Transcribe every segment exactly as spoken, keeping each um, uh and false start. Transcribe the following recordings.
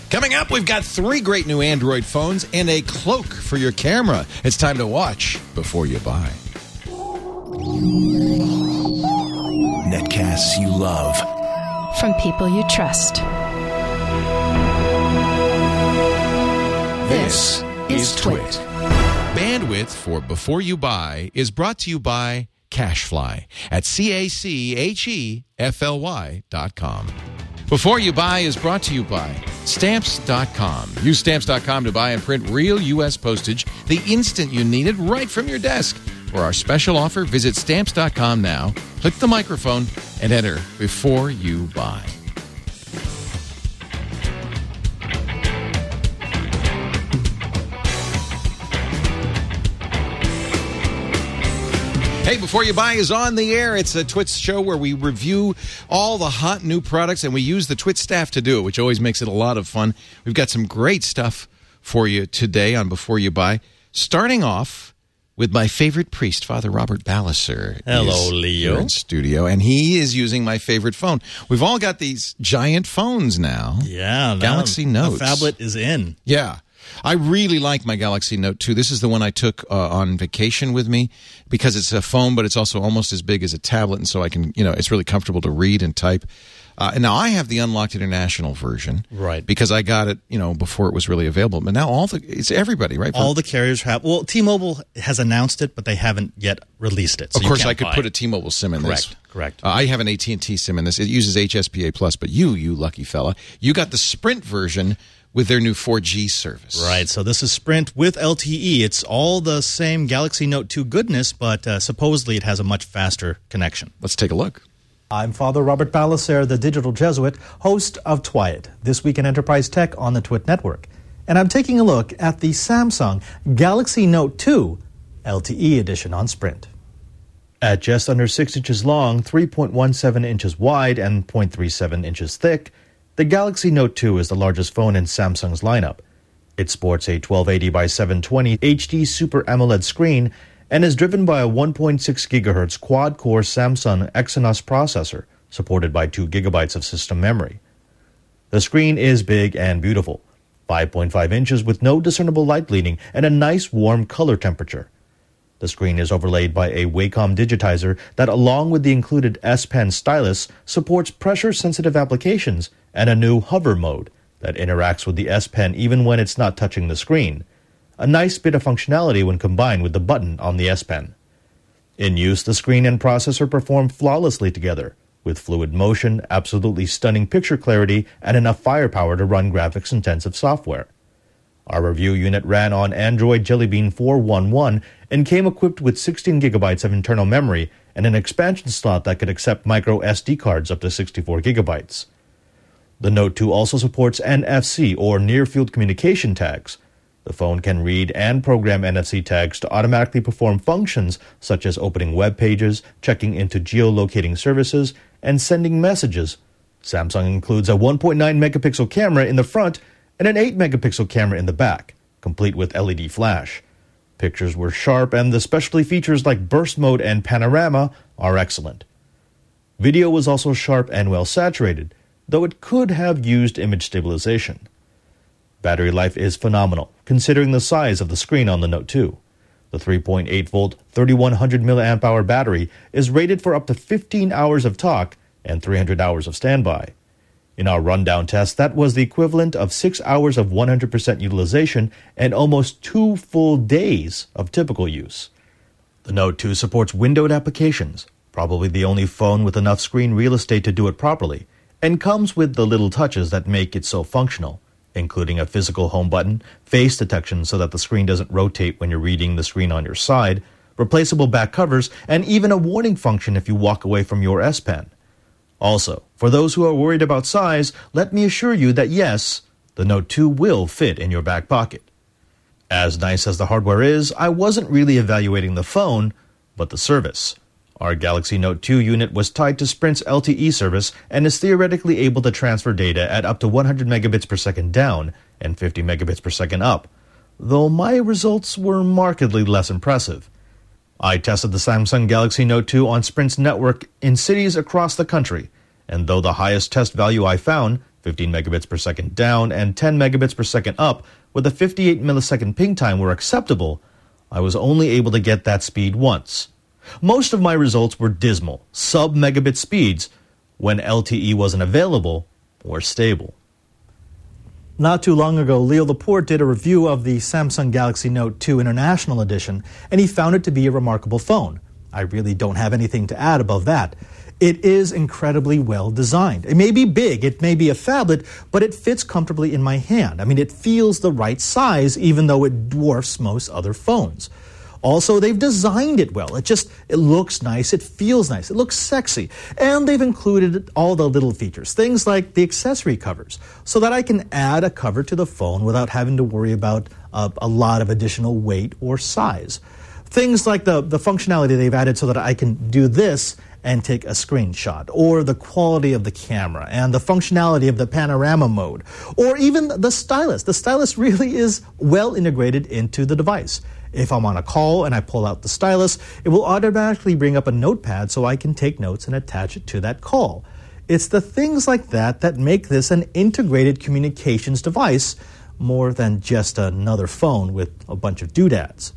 Coming up, we've got three great new Android phones and a cloak for your camera. It's time to watch before you buy. Netcasts you love. From people you trust. This is Twit. Bandwidth for Before You Buy is brought to you by CashFly at C A C H E F L Y dot com. Before You Buy is brought to you by Stamps dot com. Use Stamps dot com to buy and print real U S postage the instant you need it right from your desk. For our special offer, visit Stamps dot com now, click the microphone, and enter Before You Buy. Hey, Before You Buy is on the air. It's a Twit show where we review all the hot new products, and we use the Twit staff to do it, which always makes it a lot of fun. We've got some great stuff for you today on Before You Buy, starting off with my favorite priest, Father Robert Ballecer. Hello, Leo. Here in studio, and he is using my favorite phone. We've all got these giant phones now. Yeah. Galaxy now Notes. The phablet is in. Yeah. I really like my Galaxy Note two. This is the one I took uh, on vacation with me because it's a phone, but it's also almost as big as a tablet, and so I can, you know, it's really comfortable to read and type. Uh, and now I have the Unlocked International version, right? Because I got it, you know, before it was really available. But now all the it's everybody, right? All the carriers have. Well, T-Mobile has announced it, but they haven't yet released it. So of course, I could buy put it. a T-Mobile SIM in correct, this. Correct. Uh, I have an A T and T SIM in this. It uses H S P A plus, but you, you lucky fella, you got the Sprint version with their new four G service. Right, so this is Sprint with L T E. It's all the same Galaxy Note two goodness, but uh, supposedly it has a much faster connection. Let's take a look. I'm Father Robert Ballecer, the digital Jesuit, host of Twit, This Week in Enterprise Tech on the Twit Network. And I'm taking a look at the Samsung Galaxy Note two L T E edition on Sprint. At just under six inches long, three point one seven inches wide, and zero point three seven inches thick, the Galaxy Note two is the largest phone in Samsung's lineup. It sports a twelve eighty by seven twenty H D Super AMOLED screen and is driven by a one point six gigahertz quad-core Samsung Exynos processor, supported by two gigabytes of system memory. The screen is big and beautiful, five point five inches with no discernible light bleeding and a nice warm color temperature. The screen is overlaid by a Wacom digitizer that, along with the included S Pen stylus, supports pressure-sensitive applications and a new hover mode that interacts with the S Pen even when it's not touching the screen. A nice bit of functionality when combined with the button on the S Pen. In use, the screen and processor perform flawlessly together, with fluid motion, absolutely stunning picture clarity, and enough firepower to run graphics-intensive software. Our review unit ran on Android Jelly Bean four one one and came equipped with sixteen gigabytes of internal memory and an expansion slot that could accept micro S D cards up to sixty-four gigabytes. The Note two also supports N F C, or Near-Field Communication tags. The phone can read and program N F C tags to automatically perform functions such as opening web pages, checking into geolocating services, and sending messages. Samsung includes a one point nine megapixel camera in the front and an eight megapixel camera in the back, complete with L E D flash. Pictures were sharp, and the specialty features like burst mode and panorama are excellent. Video was also sharp and well saturated, though it could have used image stabilization. Battery life is phenomenal, considering the size of the screen on the Note two. The three point eight volt, thirty-one hundred milliamp hour battery is rated for up to fifteen hours of talk and three hundred hours of standby. In our rundown test, that was the equivalent of six hours of one hundred percent utilization and almost two full days of typical use. The Note two supports windowed applications, probably the only phone with enough screen real estate to do it properly, and comes with the little touches that make it so functional, including a physical home button, face detection so that the screen doesn't rotate when you're reading the screen on your side, replaceable back covers, and even a warning function if you walk away from your S Pen. Also, for those who are worried about size, let me assure you that yes, the Note two will fit in your back pocket. As nice as the hardware is, I wasn't really evaluating the phone, but the service. Our Galaxy Note two unit was tied to Sprint's L T E service and is theoretically able to transfer data at up to one hundred megabits per second down and fifty megabits per second up, though my results were markedly less impressive. I tested the Samsung Galaxy Note two on Sprint's network in cities across the country, and though the highest test value I found, fifteen megabits per second down and ten megabits per second up with a fifty-eight millisecond ping time were acceptable, I was only able to get that speed once. Most of my results were dismal, sub-megabit speeds when L T E wasn't available or stable. Not too long ago, Leo Laporte did a review of the Samsung Galaxy Note two International Edition, and he found it to be a remarkable phone. I really don't have anything to add above that. It is incredibly well designed. It may be big, it may be a phablet, but it fits comfortably in my hand. I mean, it feels the right size, even though it dwarfs most other phones. Also, they've designed it well. It just, it looks nice, it feels nice, it looks sexy. And they've included all the little features, things like the accessory covers, so that I can add a cover to the phone without having to worry about uh, a lot of additional weight or size. Things like the, the functionality they've added so that I can do this and take a screenshot, or the quality of the camera, and the functionality of the panorama mode, or even the stylus. The stylus really is well integrated into the device. If I'm on a call and I pull out the stylus, it will automatically bring up a notepad so I can take notes and attach it to that call. It's the things like that that make this an integrated communications device more than just another phone with a bunch of doodads.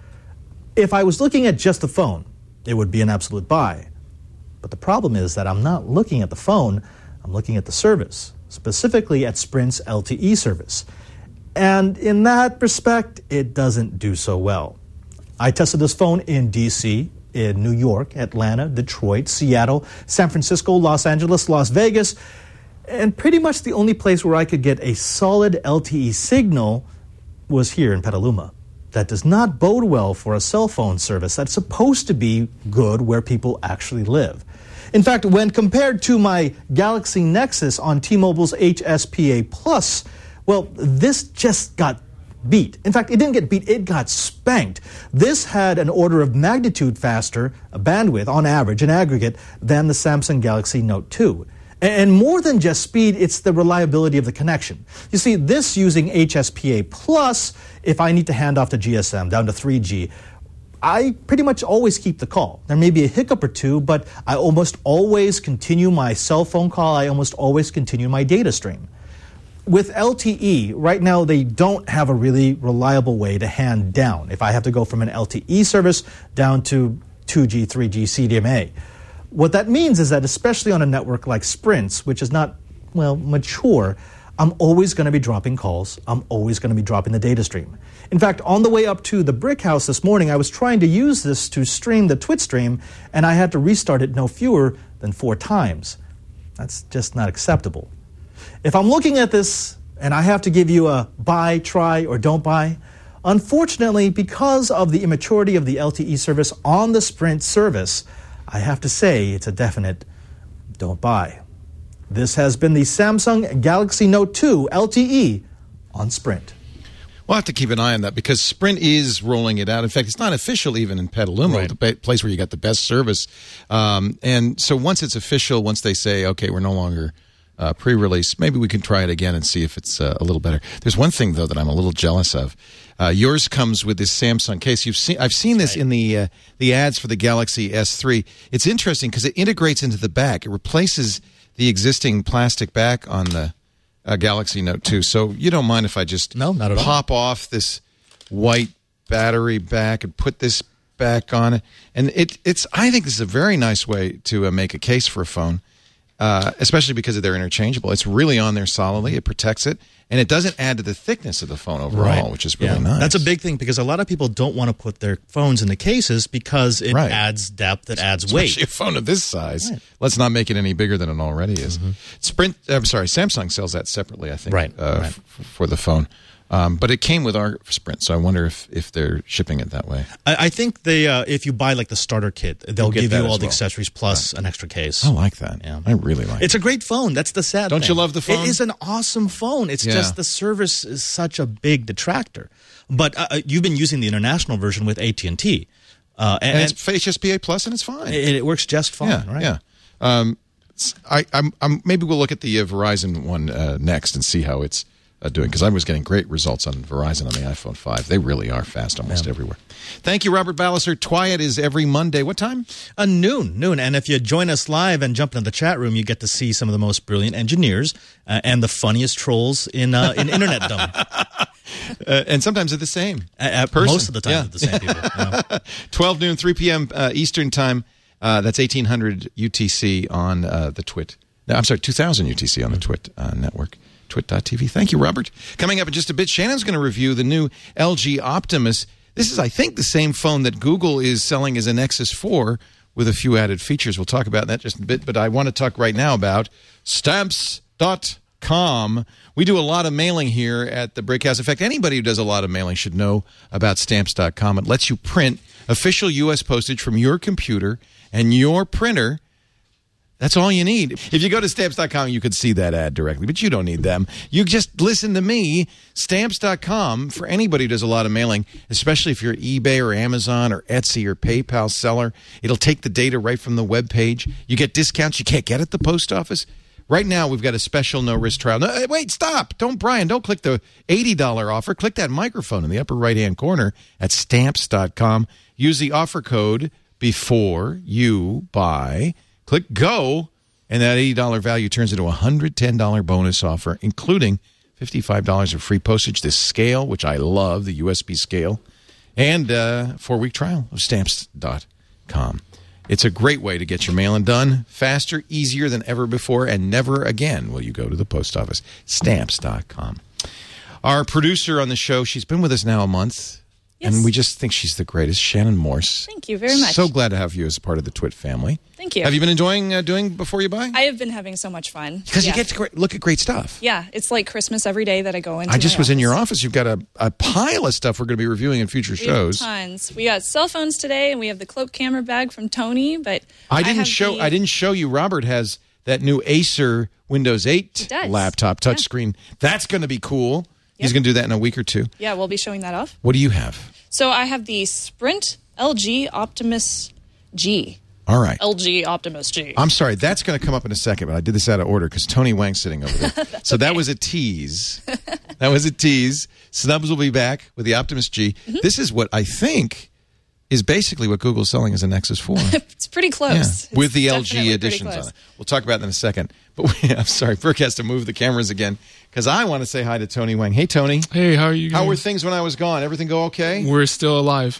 If I was looking at just the phone, it would be an absolute buy. But the problem is that I'm not looking at the phone, I'm looking at the service, specifically at Sprint's L T E service. And in that respect, it doesn't do so well. I tested this phone in D C, in New York, Atlanta, Detroit, Seattle, San Francisco, Los Angeles, Las Vegas, and pretty much the only place where I could get a solid L T E signal was here in Petaluma. That does not bode well for a cell phone service that's supposed to be good where people actually live. In fact, when compared to my Galaxy Nexus on T-Mobile's H S P A Plus, well, this just got beat. In fact, it didn't get beat, it got spanked. This had an order of magnitude faster bandwidth on average in aggregate than the Samsung Galaxy Note two. And more than just speed, it's the reliability of the connection. You see, this using H S P A Plus, if I need to hand off to G S M down to three G, I pretty much always keep the call. There may be a hiccup or two, but I almost always continue my cell phone call. I almost always continue my data stream. With L T E, right now they don't have a really reliable way to hand down if I have to go from an L T E service down to two G, three G C D M A. What that means is that especially on a network like Sprint's, which is not, well, mature, I'm always going to be dropping calls. I'm always going to be dropping the data stream. In fact, on the way up to the Brick House this morning, I was trying to use this to stream the Twitch stream, and I had to restart it no fewer than four times. That's just not acceptable. If I'm looking at this and I have to give you a buy, try, or don't buy, unfortunately, because of the immaturity of the L T E service on the Sprint service, I have to say it's a definite don't buy. This has been the Samsung Galaxy Note two L T E on Sprint. We'll have to keep an eye on that because Sprint is rolling it out. In fact, it's not official even in Petaluma, Right. the ba- place where you got the best service. Um, and so once it's official, once they say, okay, we're no longer uh, pre-release, maybe we can try it again and see if it's uh, a little better. There's one thing, though, that I'm a little jealous of. Uh, yours comes with this Samsung case. You've seen, I've seen this in the uh, the ads for the Galaxy S three. It's interesting because it integrates into the back. It replaces the existing plastic back on the uh, Galaxy Note two. So you don't mind if I just No, not at all. pop off this white battery back and put this back on it. And it, it's I think this is a very nice way to uh, make a case for a phone, uh, especially because they're interchangeable. It's really on there solidly. It protects it. And it doesn't add to the thickness of the phone overall, Right. which is really Yeah. nice. That's a big thing because a lot of people don't want to put their phones in the cases because it Right. adds depth, it adds weight. Especially a phone of this size. Right. Let's not make it any bigger than it already is. Mm-hmm. Sprint, I'm sorry, Samsung sells that separately, I think, Right, uh, right. F- for the phone. Um, but it came with our Sprint, so I wonder if, if they're shipping it that way. I, I think they, uh, if you buy like the starter kit, they'll You'll get give that you all as the well. accessories plus an extra case. I like that. Yeah. I really like It's it. a great phone. That's the sad Don't thing. you love the phone? It is an awesome phone. It's Yeah. just the service is such a big detractor. But uh, you've been using the international version with A T and T. Uh, and And it's H S P A Plus, and it's fine. it, it works just fine, yeah, right? yeah. Um, I, I'm, I'm, maybe we'll look at the uh, Verizon one uh, next and see how it's uh, doing, because I was getting great results on Verizon on the iPhone five. They really are fast almost yeah. everywhere. Thank you, Robert Ballecer. Twyat is every Monday. What time? Uh, noon, noon. And if you join us live and jump into the chat room, you get to see some of the most brilliant engineers uh, and the funniest trolls in uh, in Internetdom. Uh, and sometimes they're the same. Uh, person. Most of the time, yeah. they're the same people. Yeah. twelve noon, three p.m. Uh, Eastern Time. Uh, that's eighteen hundred U T C on uh, the Twit. No, I'm sorry, two thousand U T C on the Twit uh, network. twit dot t v. Thank you, Robert. Coming up in just a bit, Shannon's going to review the new L G Optimus. This is, I think, the same phone that Google is selling as a Nexus four with a few added features. We'll talk about that just a bit, but I want to talk right now about stamps dot com. We do a lot of mailing here at the Brickhouse. In fact, anybody who does a lot of mailing should know about stamps dot com. It lets you print official U S postage from your computer and your printer. That's all you need. If you go to stamps dot com, you could see that ad directly, but you don't need them. You just listen to me. stamps dot com, for anybody who does a lot of mailing, especially if you're eBay or Amazon or Etsy or PayPal seller, it'll take the data right from the web page. You get discounts you can't get at the post office. Right now, we've got a special no-risk trial. No, wait, stop. Don't, Brian, don't click the eighty dollars offer. Click that microphone in the upper right-hand corner at stamps dot com. Use the offer code before you buy. Click go, and that eighty dollars value turns into a one hundred ten dollars bonus offer, including fifty-five dollars of free postage, this scale, which I love, the U S B scale, and a four-week trial of stamps dot com. It's a great way to get your mailing done faster, easier than ever before, and never again will you go to the post office. stamps dot com. Our producer on the show, she's been with us now a month. Yes. And we just think she's the greatest, Shannon Morse. Thank you very much. So glad to have you as a part of the Twit family. Thank you. Have you been enjoying uh, doing Before You Buy? I have been having so much fun. Because yeah. you get to great, look at great stuff. Yeah, it's like Christmas every day that I go into I just my was office. in your office. You've got a, a pile of stuff we're going to be reviewing in future we shows. Have tons. We got cell phones today, and we have the cloak camera bag from Tony. But I didn't I have show. the, I didn't show you. Robert has that new Acer Windows eight laptop touchscreen. Yeah. That's going to be cool. Yep. He's going to do that in a week or two. Yeah, we'll be showing that off. What do you have? So I have the Sprint L G Optimus G. All right. L G Optimus G. I'm sorry. That's going to come up in a second, but I did this out of order because Tony Wang's sitting over there. so okay. that was a tease. That was a tease. Snubs will be back with the Optimus G. Mm-hmm. This is what I think is basically what Google's selling as a Nexus four. It's pretty close. Yeah. It's with the L G additions on it. We'll talk about that in a second. But we, I'm sorry, Burke has to move the cameras again because I want to say hi to Tony Wang. Hey, Tony. Hey, how are you guys? How were things when I was gone? Everything go okay? We're still alive.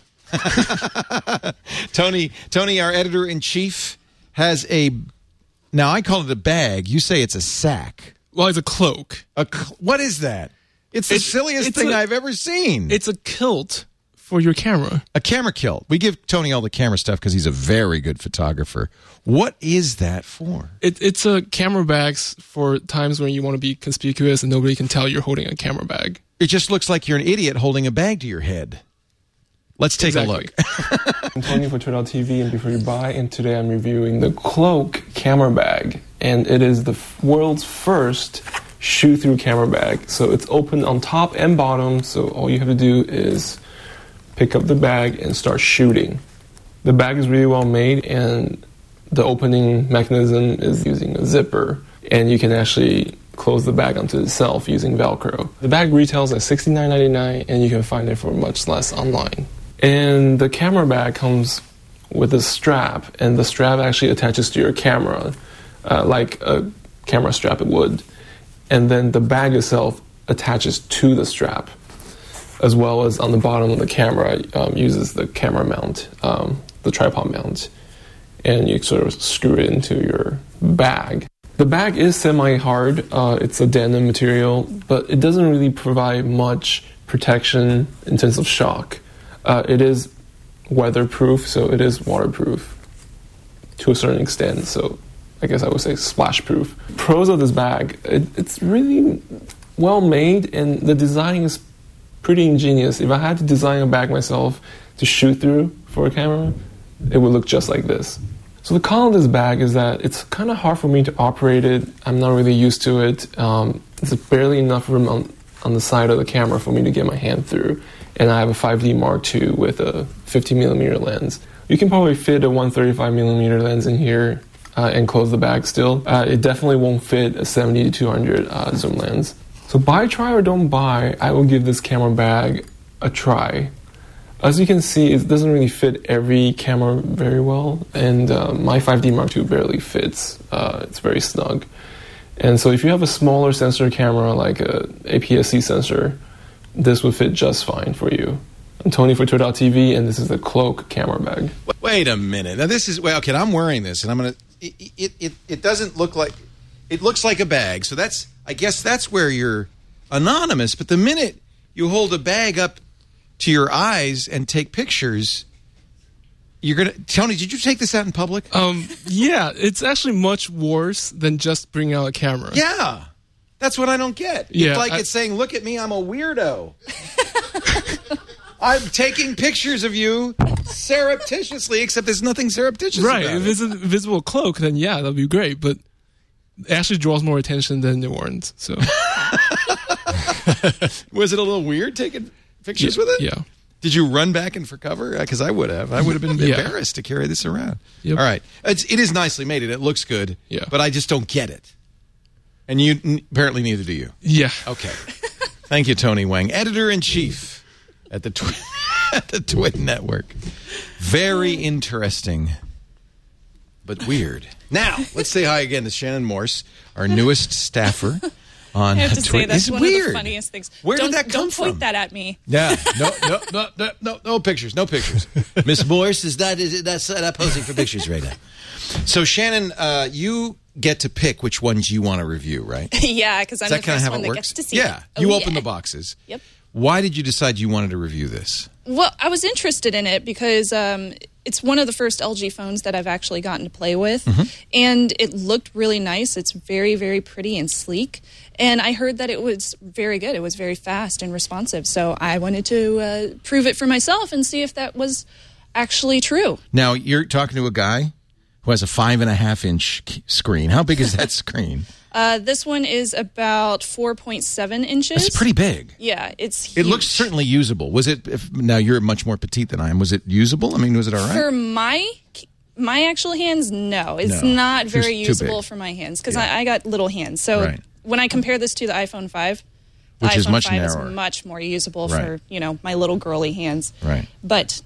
Tony, Tony, our editor-in-chief, has a... Now, I call it a bag. You say it's a sack. Well, it's a cloak. A cl- what is that? It's the it's, silliest it's thing i I've ever seen. It's a kilt for your camera. A camera kilt. We give Tony all the camera stuff because he's a very good photographer. What is that for? It, it's a camera bag for times when you want to be conspicuous and nobody can tell you're holding a camera bag. It just looks like you're an idiot holding a bag to your head. Let's take exactly. a look. I'm Tony for twit dot t v and Before You Buy, and today I'm reviewing the Cloak camera bag. And it is the f- world's first shoot-through camera bag. So it's open on top and bottom, so all you have to do is pick up the bag and start shooting. The bag is really well made, and the opening mechanism is using a zipper, and you can actually close the bag onto itself using Velcro. The bag retails at sixty-nine ninety-nine, and you can find it for much less online. And the camera bag comes with a strap, and the strap actually attaches to your camera, uh, like a camera strap it would. And then the bag itself attaches to the strap, as well as on the bottom of the camera, um, uses the camera mount, um, the tripod mount, and you sort of screw it into your bag. The bag is semi-hard. Uh, it's a denim material, but it doesn't really provide much protection in terms of shock. Uh, it is weatherproof, so it is waterproof to a certain extent. So I guess I would say splash-proof. Pros of this bag, it, it's really well made, and the design is pretty ingenious. If I had to design a bag myself to shoot through for a camera, it would look just like this. So the con of this bag is that it's kind of hard for me to operate it. I'm not really used to it. Um, there's barely enough room on, on the side of the camera for me to get my hand through. And I have a five D Mark two with a fifty millimeter lens. You can probably fit a one thirty-five millimeter lens in here uh, and close the bag still. Uh, it definitely won't fit a seventy to two hundred uh, zoom lens. So buy, try, or don't buy, I will give this camera bag a try. As you can see, it doesn't really fit every camera very well, and uh, my five D Mark two barely fits. Uh, it's very snug. And so if you have a smaller sensor camera, like a A P S C sensor, this would fit just fine for you. I'm Tony for Twitter dot T V, and this is the Cloak camera bag. Wait a minute. Now this is well, okay. I'm wearing this, and I'm gonna. It, it it it doesn't look like. It looks like a bag, so that's. I guess that's where you're anonymous. But the minute you hold a bag up to your eyes and take pictures, you're gonna. Tony, did you take this out in public? Um. Yeah, it's actually much worse than just bringing out a camera. Yeah, that's what I don't get. Yeah, it's like I, it's saying, "Look at me, I'm a weirdo." I'm taking pictures of you surreptitiously, except there's nothing surreptitious right. about If it. it's a visible cloak, then yeah, that'd be great. But it actually draws more attention than the warrants. So, was it a little weird taking pictures yeah, with it? Yeah. Did you run back and for cover? Because I would have. I would have been Yeah. embarrassed to carry this around. Yep. All right. It's, it is nicely made. It, it looks good. Yeah. But I just don't get it. And you n- apparently neither do you. Yeah. Okay. Thank you, Tony Wang, editor-in-chief at the Twi- at the Twit Network. Very interesting, but weird. Now, let's say hi again to Shannon Morse, our newest staffer on I have to Twit. say, that's It's one weird. of the funniest things. Where don't, did that come don't point from? that at me. Yeah, no, no, no, no, no, no pictures, no pictures. Miss Morse is not is that's not posing for pictures right now. So Shannon, uh, you get to pick which ones you want to review, right? Yeah, because I'm Is that the kind of first how one it that works? gets to see yeah, it. you Oh, open yeah. the boxes. Yep. Why did you decide you wanted to review this? Well, I was interested in it because um, it's one of the first L G phones that I've actually gotten to play with, Mm-hmm. and it looked really nice. It's very, very pretty and sleek, and I heard that it was very good. It was very fast and responsive, so I wanted to uh, prove it for myself and see if that was actually true. Now, you're talking to a guy who has a five and a half inch k- screen. How big is that screen? Uh, this one is about four point seven inches. It's pretty big. Yeah, it's It huge. looks certainly usable. Was it? If, now you're much more petite than I am. Was it usable? I mean, was it all right? For my my actual hands, no. It's No. not Too- very too usable big. for my hands because Yeah. I, I got little hands. So Right. when I compare this to the iPhone five, the Which is iPhone much five narrower. is much more usable Right. for, you know, my little girly hands. Right. But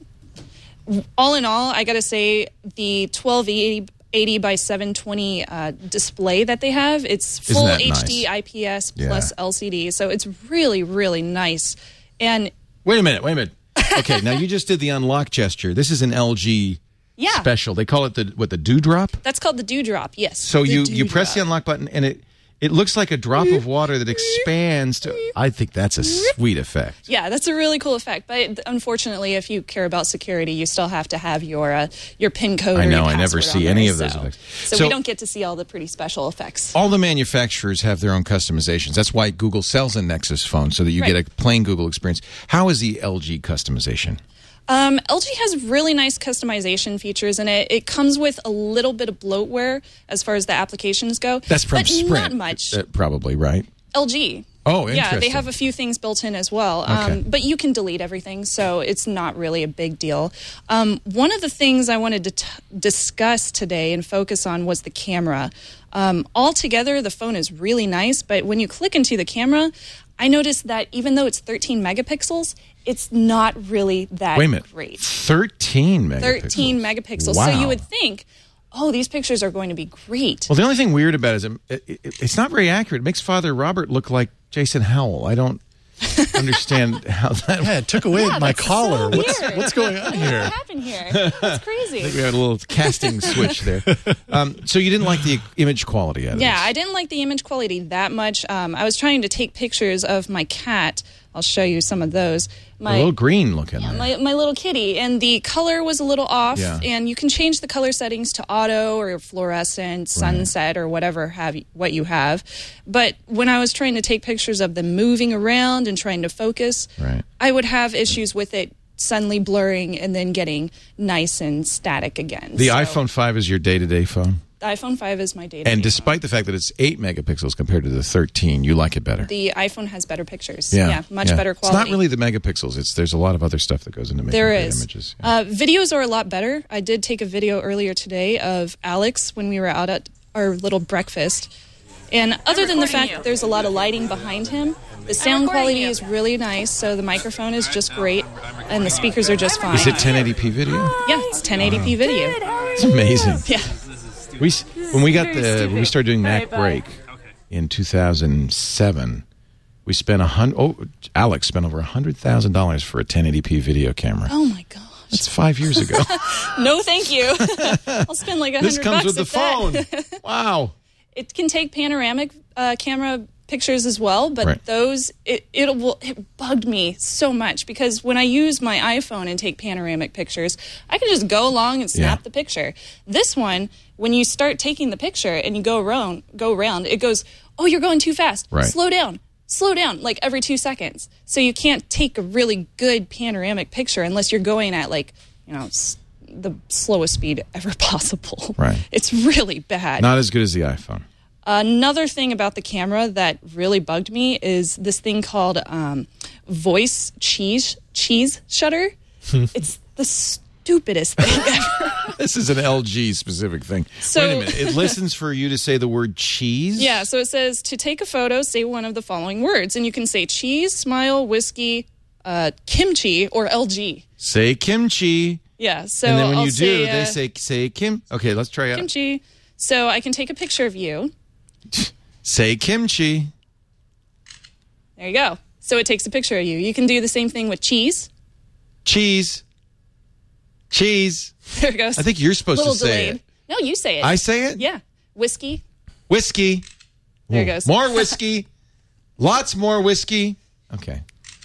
all in all, I got to say the twelve eighty by seven twenty uh, display that they have, it's Isn't full that H D nice? I P S Yeah. plus L C D. So it's really, really nice. And Wait a minute. Wait a minute. Okay, now you just did the unlock gesture. This is an L G yeah, special. They call it the what the dewdrop. that's called the Dewdrop. Yes. So the you you press the Dewdrop. unlock button and it it looks like a drop of water that expands to. I think that's a sweet effect. Yeah, that's a really cool effect. But unfortunately, if you care about security, you still have to have your uh, your PIN code. I or know, your I never password see on any there, of those so- effects. So, So- we don't get to see all the pretty special effects. All the manufacturers have their own customizations. That's why Google sells a Nexus phone so that you Right. get a plain Google experience. How is the L G customization? Um, L G has really nice customization features in it. It comes with a little bit of bloatware as far as the applications go. That's from but Sprint. not much. Uh, probably, right? L G. Oh, Yeah, they interesting. have a few things built in as well. Um, Okay. But you can delete everything, so it's not really a big deal. Um, one of the things I wanted to t- discuss today and focus on was the camera. Um, altogether, the phone is really nice, but when you click into the camera, I noticed that even though it's thirteen megapixels, it's not really that Wait a minute. great. thirteen megapixels. thirteen megapixels. Wow. So you would think, oh, these pictures are going to be great. Well, the only thing weird about it is it, it, it's not very accurate. It makes Father Robert look like Jason Howell. I don't understand how that. Yeah, it took away Yeah, my that's collar. so what's, weird. what's going on What here? happened here? That's crazy. We had a little casting switch there. Um, so you didn't like the image quality out of Yeah, this? I didn't like the image quality that much. Um, I was trying to take pictures of my cat. I'll show you some of those. a My little green looking. yeah, there. my, my little kitty, and the color was a little off. Yeah. And you can change the color settings to auto or fluorescent, sunset, or whatever have you, what you have. But when I was trying to take pictures of them moving around and trying to focus, Right. I would have issues with it suddenly blurring and then getting nice and static again. The So, iPhone five is your day-to-day phone? the iPhone five is my data. And despite the fact that it's eight megapixels compared to the thirteen, you like it better. The iPhone has better pictures. Yeah, much yeah. better quality. It's not really the megapixels. It's there's a lot of other stuff that goes into making There great is. images. Uh, videos are a lot better. I did take a video earlier today of Alex when we were out at our little breakfast. And other than the fact that there's a lot of lighting behind him, the sound quality is really nice, so the microphone is just great, and the speakers are just fine. Is it ten eighty p video? Yeah, it's ten eighty p video. It's amazing. Yeah. We s- when we got the when we started doing Mac Break in two thousand seven, we spent a hundred. Oh, Alex spent over a hundred thousand dollars for a ten eighty p video camera. Oh my gosh. That's five years ago. No, thank you. I'll spend like a hundred bucks. This comes with the phone. That. Wow. It can take panoramic uh, camera pictures as well, but right. those it it will it bugged me so much because when I use my iPhone and take panoramic pictures, I can just go along and snap yeah. the picture. This one, when you start taking the picture and you go around, go around, it goes, "Oh, you're going too fast. Right. Slow down." Slow down like every two seconds. So you can't take a really good panoramic picture unless you're going at like, you know, s- the slowest speed ever possible. Right. It's really bad. Not as good as the iPhone. Another thing about the camera that really bugged me is this thing called um, voice cheese cheese shutter. It's the stupidest thing ever. This is an L G specific thing. So, Wait a minute. It listens for you to say the word cheese? Yeah, so it says to take a photo, say one of the following words. And you can say cheese, smile, whiskey, uh, kimchi, or L G. Say kimchi. Yeah, so and then when I'll you say, do, uh, they say say kim. Okay, let's try it. Kimchi. So I can take a picture of you. Say kimchi. There you go. So it takes a picture of you. You can do the same thing with cheese. Cheese. Cheese. There it goes. I think you're supposed Little to say delayed. it. No, you say it. I say it? Yeah. Whiskey. Whiskey. There it goes. More whiskey. Lots more whiskey. Okay.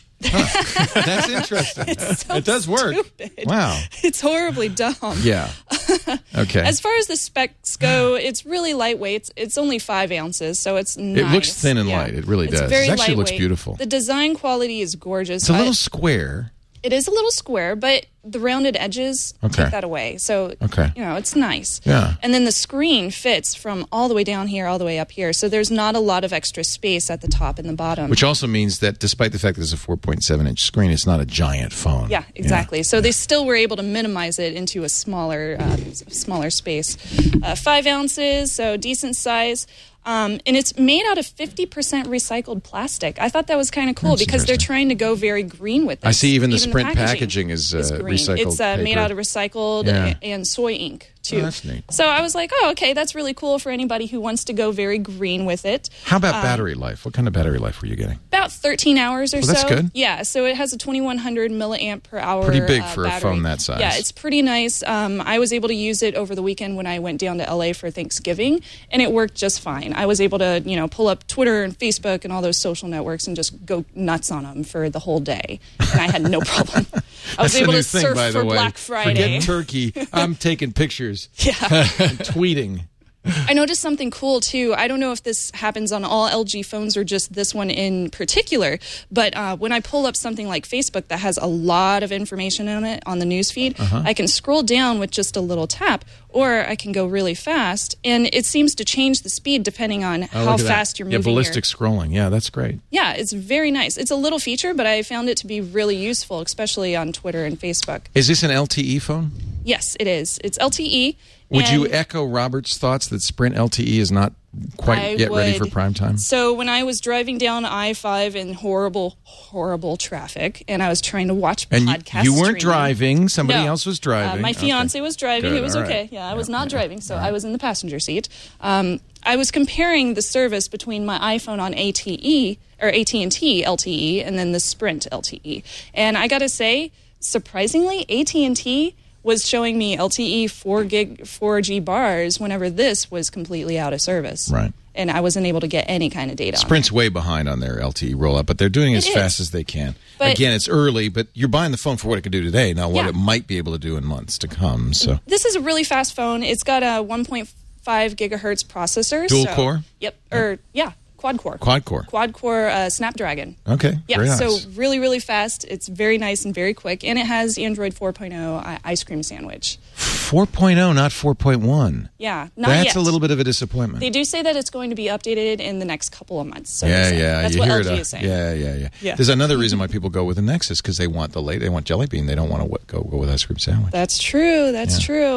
Huh. That's interesting. So it does work. stupid. Wow. It's horribly dumb. Yeah. Okay. As far as the specs go, it's really lightweight. It's, it's only five ounces, so it's nice. It looks thin and Yeah. light. It really It's does. very It actually looks lightweight. beautiful. The design quality is gorgeous. It's a little I- square. It is a little square, but the rounded edges Okay. take that away. So, Okay. you know, it's nice. Yeah. And then the screen fits from all the way down here, all the way up here. So there's not a lot of extra space at the top and the bottom. Which also means that despite the fact that it's a four point seven inch screen, it's not a giant phone. Yeah, exactly. So they still were able to minimize it into a smaller, uh, smaller space. Uh, five ounces, so decent size. Um, and it's made out of fifty percent recycled plastic. I thought that was kind of cool That's because they're interesting. trying to go very green with this. I see even the Sprint packaging, packaging is, uh, green. recycled It's uh, made paper. out of recycled Yeah. a- and soy ink, too. Oh, that's neat. So I was like, oh, okay, that's really cool for anybody who wants to go very green with it. How about Um, battery life? What kind of battery life were you getting? About thirteen hours or Well, that's so. good. Yeah, so it has a twenty-one hundred milliamp per hour. Pretty big uh, for a battery. phone that size. Yeah, it's pretty nice. Um, I was able to use it over the weekend when I went down to L A for Thanksgiving, and it worked just fine. I was able to, you know, pull up Twitter and Facebook and all those social networks and just go nuts on them for the whole day, and I had no problem. I was That's able the new to thing, surf by the for way. Black Friday. Forget turkey. I'm taking pictures. Yeah. and tweeting. I noticed something cool too. I don't know if this happens on all L G phones or just this one in particular, but uh, when I pull up something like Facebook that has a lot of information on it on the news feed, Uh-huh. I can scroll down with just a little tap, or I can go really fast, and it seems to change the speed depending on Oh, how look at that. fast you're Yeah, moving. ballistic your- scrolling. Yeah, that's great. Yeah, it's very nice. It's a little feature, but I found it to be really useful, especially on Twitter and Facebook. Is this an L T E phone? Yes, it is. It's L T E. Would you and- echo Robert's thoughts that Sprint L T E is not quite I yet ready for would. prime time? So when I was driving down I five in horrible, horrible traffic, and I was trying to watch And you, podcast you weren't streaming. driving. Somebody No. else was Uh, driving. my Okay. fiance was driving. Good, It was all right. okay. Yeah, I was Yeah, not yeah. driving, so All right. I was in the passenger seat. Um, I was comparing the service between my iPhone on A T E or A T and T L T E and then the Sprint L T E, and I got to say, surprisingly, A T and T was showing me L T E four gig four G bars whenever this was completely out of service. Right. And I wasn't able to get any kind of data. Sprint's way behind on their L T E rollout, but they're doing it as It fast is. as they can. But- Again, it's early, but you're buying the phone for what it can do today, not what Yeah. it might be able to do in months to come. So This is a really fast phone. It's got a one point five gigahertz processor. Dual so- core? Yep. Or yeah, quad core. quad core. Quad core uh, Snapdragon. Okay, Yeah, very nice. so really, really fast. It's very nice and very quick, and it has Android four point oh i- ice cream sandwich. four point oh, not four point one. Yeah, not That's yet. a little bit of a disappointment. They do say that it's going to be updated in the next couple of months. So yeah, they're saying. yeah, That's you what hear L G it. uh, is saying. Yeah, yeah, yeah, Yeah. There's another reason why people go with the Nexus because they want the late, they want Jelly Bean. They don't want to go go with ice cream sandwich. That's true. That's Yeah. true.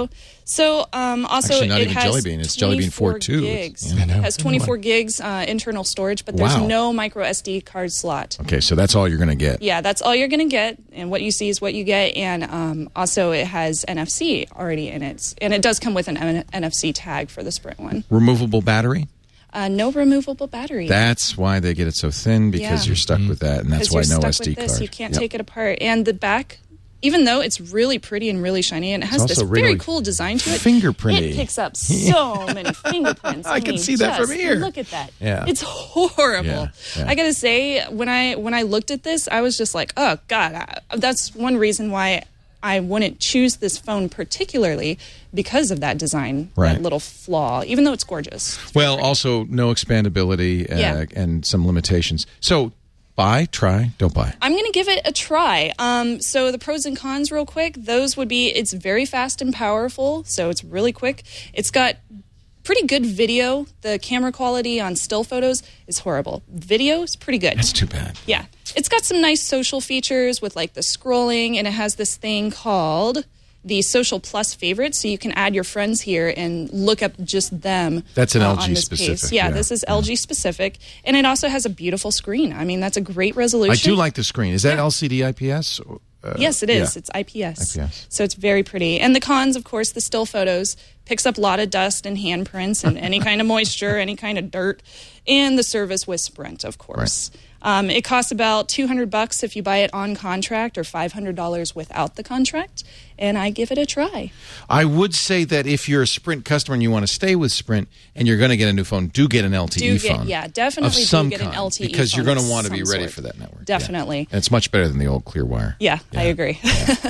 So um, also Actually, not it even has Jelly Bean. It's Jelly Bean four two. gigs. Yeah. I know. It has twenty-four gigs uh, internal storage, but there's Wow. no micro S D card slot. Okay, so that's all you're going to get. Yeah, that's all you're going to get, and what you see is what you get. And um, also, it has N F C already in it, and it does come with an N F C tag for the Sprint one. Removable battery? Uh, no removable battery. That's why they get it so thin, because Yeah. you're stuck with that, and that's why Because you're no stuck S D with this, card. You can't Yep. take it apart. And the back, even though it's really pretty and really shiny, and it has It's this also very really cool design to it, fingerprinty. it picks up so many fingerprints. I can mean, see that from just here. Look at that. Yeah. It's horrible. Yeah, yeah. I gotta say, when I when I looked at this, I was just like, oh god, I, that's one reason why I wouldn't choose this phone particularly, because of that design, Right. that little flaw. Even though it's gorgeous. Well, also no expandability uh, Yeah. and some limitations. So buy, try, don't buy. I'm going to give it a try. Um, so the pros and cons real quick, those would be it's very fast and powerful, so it's really quick. It's got pretty good video. The camera quality on still photos is horrible. Video is pretty good. That's too bad. Yeah. It's got some nice social features with like the scrolling, and it has this thing called the Social Plus favorites, so you can add your friends here and look up just them. That's an uh, L G on this specific, page. Yeah, yeah, this is yeah. L G specific, and it also has a beautiful screen. I mean, that's a great resolution. I do like the screen. Is that L C D I P S? Uh, Yes, it is. yeah. It's I P S. I P S. So it's very pretty. And the cons, of course, the still photos picks up a lot of dust and handprints and any kind of moisture, any kind of dirt, and the service with Sprint, of course. Um, it costs about two hundred bucks if you buy it on contract, or five hundred dollars without the contract, and I give it a try. I would say that if you're a Sprint customer and you want to stay with Sprint and you're going to get a new phone, do get an L T E Do get- phone. yeah, definitely of do some get an kind, L T E because you're phone going to of want to be some ready sort. for that network. Definitely. Yeah. And it's much better than the old Clearwire. Yeah, Yeah. I agree.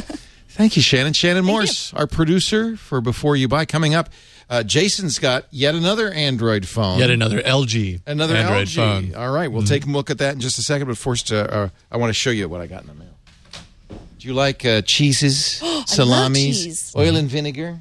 Thank you, Shannon. Shannon Morse, our producer for Before You Buy. Coming up, uh, Jason's got yet another Android phone. Yet another L G Another Android L G. phone. All right, we'll take a look at that in just a second. But first, uh, uh, I want to show you what I got in the mail. Do you like uh, cheeses, salamis, cheese. oil and vinegar?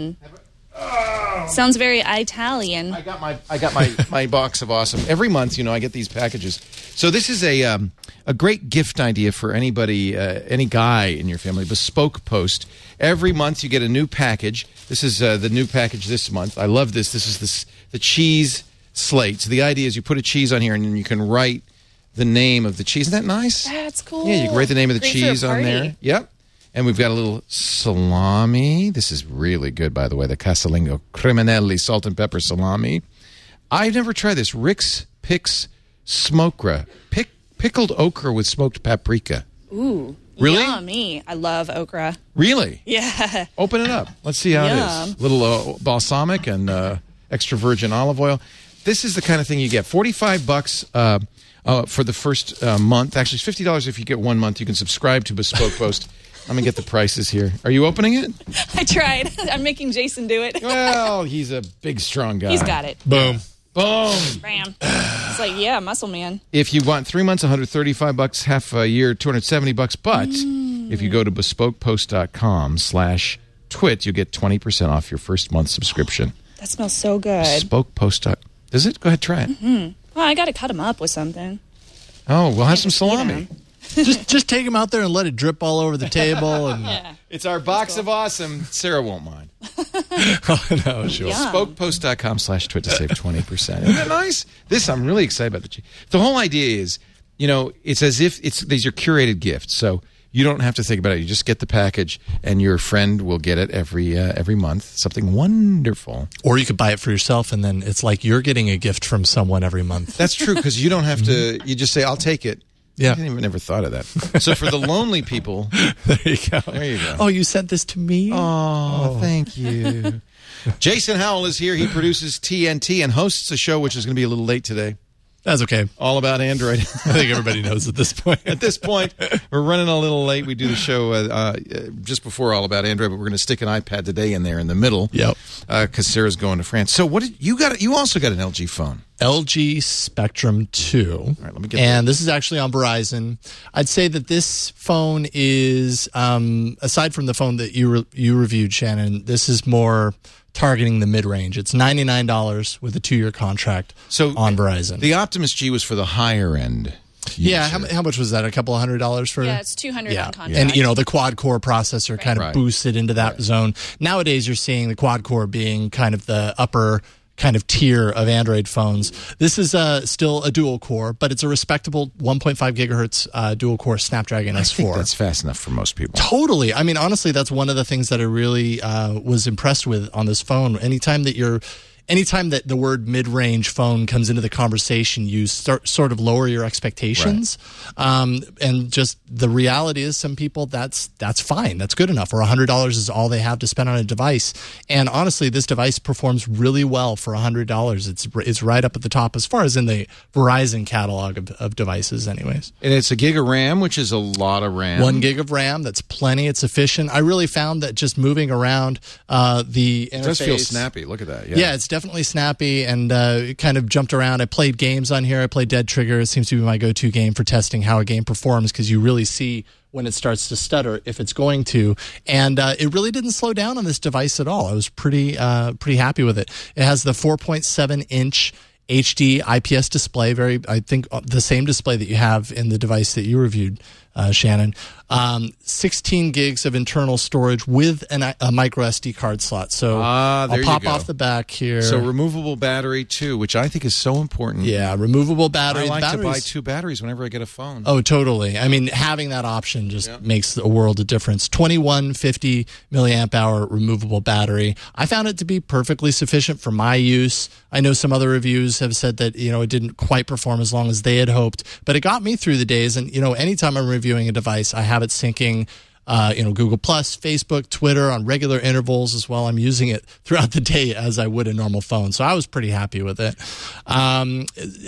Sounds very Italian. I got my I got my, my box of awesome. Every month, you know, I get these packages. So this is a um, a great gift idea for anybody, uh, any guy in your family. Bespoke Post. Every month you get a new package. This is uh, the new package this month. I love this. This is this the cheese slate. So the idea is you put a cheese on here and then you can write the name of the cheese. Isn't that nice? That's cool. Yeah, you can write the name of the Great for a cheese on party. there. Yep. And we've got a little salami. This is really good, by the way. The Casalingo Criminelli salt and pepper salami. I've never tried this. Rick's Picks Smokra. Pick, pickled okra with smoked paprika. Ooh. Really? Yummy. I love okra. Really? Yeah. Open it up. Let's see how it Yum. is. Little uh, balsamic and uh, extra virgin olive oil. This is the kind of thing you get. forty-five bucks uh, uh, for the first uh, month. Actually, it's fifty dollars if you get one month. You can subscribe to Bespoke Post. I'm going to get the prices here. Are you opening it? I tried. I'm making Jason do it. Well, he's a big, strong guy. He's got it. Boom. Boom. Bam. It's like, yeah, muscle man. If you want three months, one hundred thirty-five bucks, half a year, two hundred seventy bucks. But if you go to bespokepost.com slash twit, you'll get twenty percent off your first month subscription. That smells so good. Bespokepost. Does it? Go ahead, try it. Well, I got to cut them up with something. Oh, we'll have some Just eat salami. 'em. just just take them out there and let it drip all over the table. And Yeah. It's our box of awesome. Sarah won't mind. oh, no, sure. Yum. Bespokepost.com slash twit to save twenty percent. Isn't that nice? This, I'm really excited about. The, che- the whole idea is, you know, it's as if it's these are curated gifts. So you don't have to think about it. You just get the package, and your friend will get it every uh, every month. Something wonderful. Or you could buy it for yourself, and then it's like you're getting a gift from someone every month. That's true, because you don't have to. You just say, "I'll take it." Yeah. I didn't even never thought of that. So for the lonely people, There you go. there you go. Oh, you sent this to me? Oh, thank you. Jason Howell is here. He produces T N T and hosts a show which is going to be a little late today. That's okay. All about Android. I think everybody knows at this point. At this point, we're running a little late. We do the show uh, uh, just before All About Android, but we're going to stick an iPad today in there in the middle. Yep. Because uh, Sarah's going to France. So what did you got? You also got an L G phone. L G Spectrum two. All right, let me get and this is actually on Verizon. I'd say that this phone is, um, aside from the phone that you re- you reviewed, Shannon, this is more targeting the mid-range. It's ninety-nine dollars with a two-year contract So on Verizon. The Optimus G was for the higher end Yeah, how, how much was that? A couple of hundred dollars for? Yeah, it's two hundred yeah. on contract. And you know the quad core processor kind of Right. boosted into that Right. zone. Nowadays, you're seeing the quad core being kind of the upper kind of tier of Android phones. This is uh, still a dual core, but it's a respectable one point five gigahertz uh, dual core Snapdragon I S four. think that's fast enough for most people. Totally. I mean, honestly, that's one of the things that I really uh, was impressed with on this phone. Anytime that you're, anytime that the word mid-range phone comes into the conversation, you start sort of lower your expectations, um, and just the reality is, some people that's that's fine, that's good enough. Or a hundred dollars is all they have to spend on a device. And honestly, this device performs really well for a hundred dollars. It's it's right up at the top as far as in the Verizon catalog of, of devices, anyways. And it's a gig of RAM, which is a lot of RAM. One gig of RAM, that's plenty. It's efficient. I really found that just moving around uh, the interface. It does feel snappy. Look at that. Yeah, Yeah, it's definitely snappy, and uh, kind of jumped around. I played games on here. I played Dead Trigger. It seems to be my go-to game for testing how a game performs, because you really see when it starts to stutter, if it's going to. And uh, it really didn't slow down on this device at all. I was pretty uh, pretty happy with it. It has the four point seven inch H D I P S display, very, I think the same display that you have in the device that you reviewed, uh, Shannon. Um, sixteen gigs of internal storage with an, a micro S D card slot. So Ah, there I'll you pop go. off the back here. So removable battery too, which I think is so important. Yeah, removable battery. I like to buy Batteries- two batteries whenever I get a phone. Oh, totally. I mean, having that option just Yeah. makes a world of difference. twenty-one fifty milliamp hour removable battery. I found it to be perfectly sufficient for my use. I know some other reviews have said that, you know, it didn't quite perform as long as they had hoped, but it got me through the days. And, you know, anytime I'm reviewing a device, I have it syncing, uh, you know, Google Plus, Facebook, Twitter on regular intervals as well. I'm using it throughout the day as I would a normal phone. So I was pretty happy with it. Um,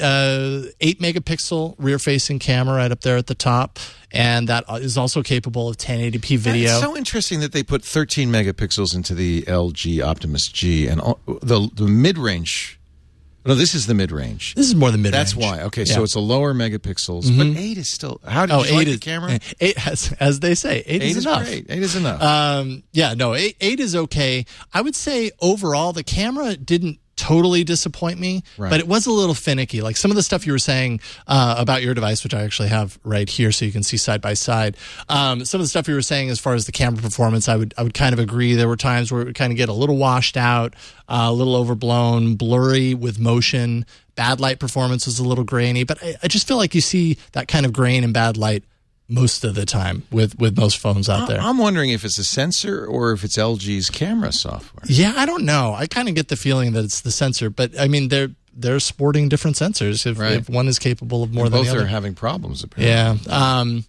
uh, eight megapixel rear facing camera right up there at the top. And that is also capable of ten eighty p video. It's so interesting that they put thirteen megapixels into the L G Optimus G, and all, the the mid range. No, this is the mid range. This is more the mid range. That's why. Okay, Yeah. so it's a lower megapixels, Mhm. but eight is still. How did Oh, you eight like is the camera? Eight, as, as they say, eight, Eight is, is enough. great. Eight is enough. Um, yeah, no, eight, eight is okay. I would say overall the camera didn't totally disappoint me, Right. but it was a little finicky. Like some of the stuff you were saying uh, about your device, which I actually have right here, so you can see side by side. Um, some of the stuff you were saying as far as the camera performance, I would I would kind of agree. There were times where it would kind of get a little washed out, uh, a little overblown, blurry with motion. Bad light performance was a little grainy, but I, I just feel like you see that kind of grain and bad light most of the time with, with most phones out there. I'm wondering if it's a sensor or if it's L G's camera software. Yeah, I don't know. I kind of get the feeling that it's the sensor, but I mean, they're they're sporting different sensors. If, Right. if one is capable of more And than both the other, are having problems. Apparently. yeah. Um,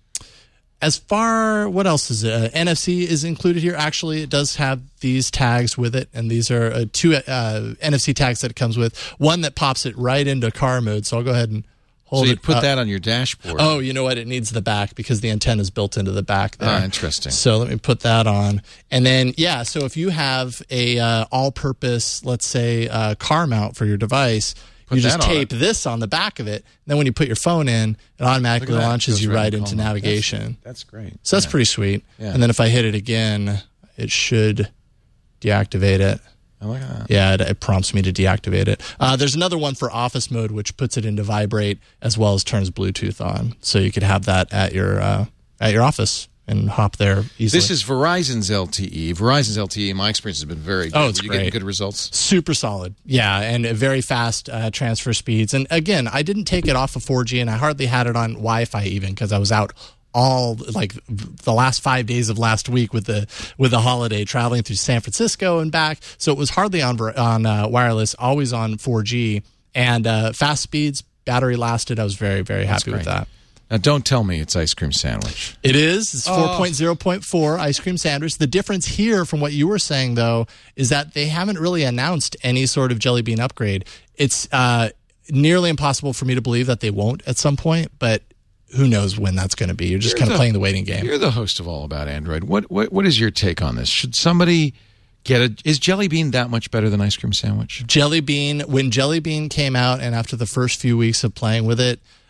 as far, what else is it? Uh, N F C is included here. Actually, it does have these tags with it, and these are uh, two uh, N F C tags that it comes with. One that pops it right into car mode. So I'll go ahead and hold So you it put up. that on your dashboard. Oh, you know what? It needs the back because the antenna is built into the back there. Ah, interesting. So let me put that on. And then, yeah, so if you have a uh, all-purpose, let's say, uh, car mount for your device, Put you just that on tape it. this on the back of it. Then when you put your phone in, it automatically Look at that. launches Goes you right right in into the column. navigation. That's great. So that's Yeah. pretty sweet. Yeah. And then if I hit it again, it should deactivate it. I like that. Yeah, it, it prompts me to deactivate it. Uh, there's another one for office mode, which puts it into vibrate as well as turns Bluetooth on, so you could have that at your uh, at your office and hop there easily. This is Verizon's L T E. Verizon's L T E, in my experience, has been very good. Oh, it's Were you getting great. good results? Super solid. Yeah, and very fast uh, transfer speeds. And again, I didn't take it off of four G, and I hardly had it on Wi-Fi even because I was out all like the last five days of last week with the with the holiday traveling through San Francisco and back. So it was hardly on on uh, wireless, always on four G, and uh, fast speeds. Battery lasted. I was very very happy with great. that. Now, don't tell me it's ice cream sandwich. It is. It's Oh. four point oh point four ice cream sandwich. The difference here from what you were saying, though, is that they haven't really announced any sort of Jelly Bean upgrade. It's uh, nearly impossible for me to believe that they won't at some point, but who knows when that's going to be. You're just You're kind of the- playing the waiting game. You're the host of All About Android. What what what is your take on this? Should somebody get a? Is Jelly Bean that much better than ice cream sandwich? Jelly Bean, when Jelly Bean came out and after the first few weeks of playing with it,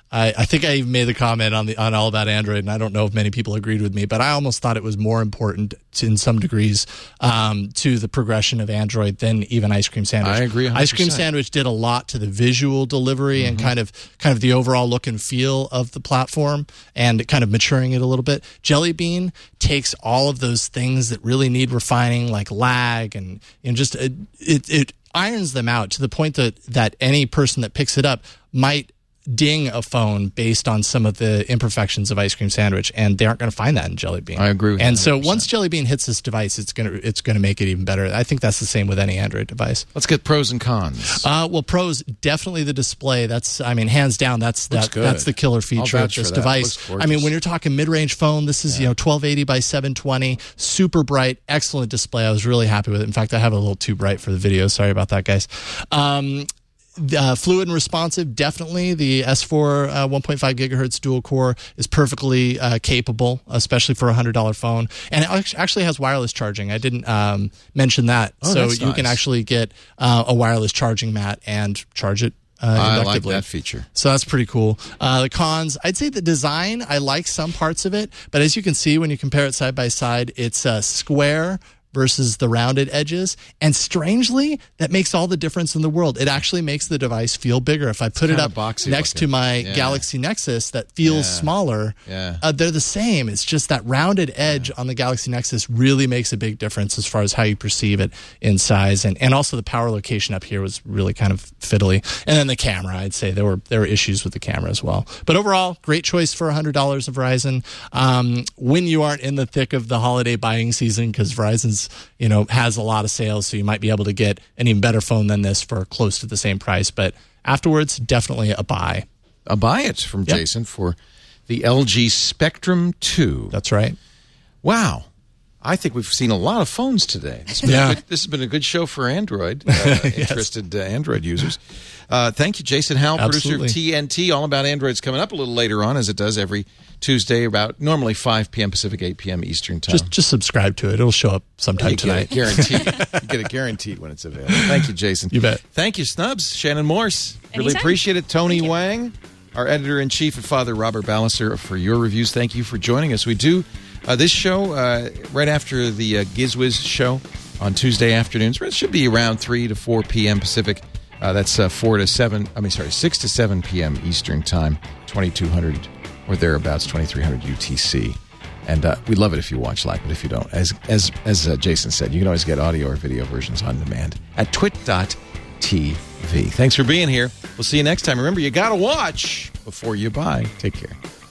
I, I think I even made the comment on the on All About Android, and I don't know if many people agreed with me, but I almost thought it was more important to, in some degrees um, to the progression of Android than even Ice Cream Sandwich. I agree one hundred percent. Ice Cream Sandwich did a lot to the visual delivery mm-hmm. and kind of kind of the overall look and feel of the platform, and kind of maturing it a little bit. Jelly Bean takes all of those things that really need refining, like lag, and and just it it, it irons them out to the point that that any person that picks it up might ding a phone based on some of the imperfections of Ice Cream Sandwich, and they aren't going to find that in Jelly Bean. I agree with and that so one hundred percent. Once Jelly Bean hits this device, it's going to it's going to make it even better. I think that's the same with any Android device. Let's get pros and cons. Uh, well, pros, definitely the display. That's, I mean, hands down, that's that, good. that's the killer feature I'll of vouch this for that. device. Looks gorgeous. I mean, when you're talking mid-range phone, this is, yeah. you know, twelve eighty by seven twenty, super bright, excellent display. I was really happy with it. In fact, I have it a little too bright for the video. Sorry about that, guys. Um, Uh, fluid and responsive, definitely. The S four uh, one point five gigahertz dual core is perfectly uh, capable, especially for a one hundred dollars phone. And it actually has wireless charging. I didn't um, mention that. Oh, so that's you nice. can actually get uh, a wireless charging mat and charge it uh, I like inductively. that feature. So that's pretty cool. Uh, the cons, I'd say the design, I like some parts of it. But as you can see, when you compare it side by side, it's uh, square versus the rounded edges. And strangely, that makes all the difference in the world. It actually makes the device feel bigger. If I put it kinda up boxy next looking. to my Yeah. Galaxy Nexus that feels Yeah. smaller, Yeah. uh, they're the same. It's just that rounded edge yeah. on the Galaxy Nexus really makes a big difference as far as how you perceive it in size. And, and also the power location up here was really kind of fiddly. And then the camera, I'd say there were there were issues with the camera as well. But overall, great choice for one hundred dollars of Verizon. Um, when you aren't in the thick of the holiday buying season, because Verizon's, you know, has a lot of sales, so you might be able to get an even better phone than this for close to the same price. But afterwards, definitely a buy. A buy it from Yep. Jason for the L G Spectrum two. That's right. Wow. I think we've seen a lot of phones today. This has been, Yeah. a, good, this has been a good show for Android, uh, Yes. interested uh, Android users. Uh, thank you, Jason Howell, Absolutely. producer of T N T. All About Android's coming up a little later on, as it does every Tuesday, about normally five p.m. Pacific, eight p.m. Eastern time. Just just subscribe to it. It'll show up sometime you tonight. Get it guaranteed. You get it guaranteed when it's available. Thank you, Jason. You bet. Thank you, Snubs. Shannon Morse. Really Anytime. appreciate it. Tony Thank you. Wang, our editor-in-chief at Father Robert Ballister, for your reviews. Thank you for joining us. We do uh, this show uh, right after the uh, GizWiz show on Tuesday afternoons. It should be around three to four p.m. Pacific. Uh, that's uh, four to seven. I mean, sorry, six to seven p.m. Eastern time, twenty-two hundred or thereabouts, twenty-three hundred U T C. And uh, we love it if you watch live, but if you don't, as as as uh, Jason said, you can always get audio or video versions on demand at twit dot t v. Thanks for being here. We'll see you next time. Remember, you got to watch before you buy. Take care.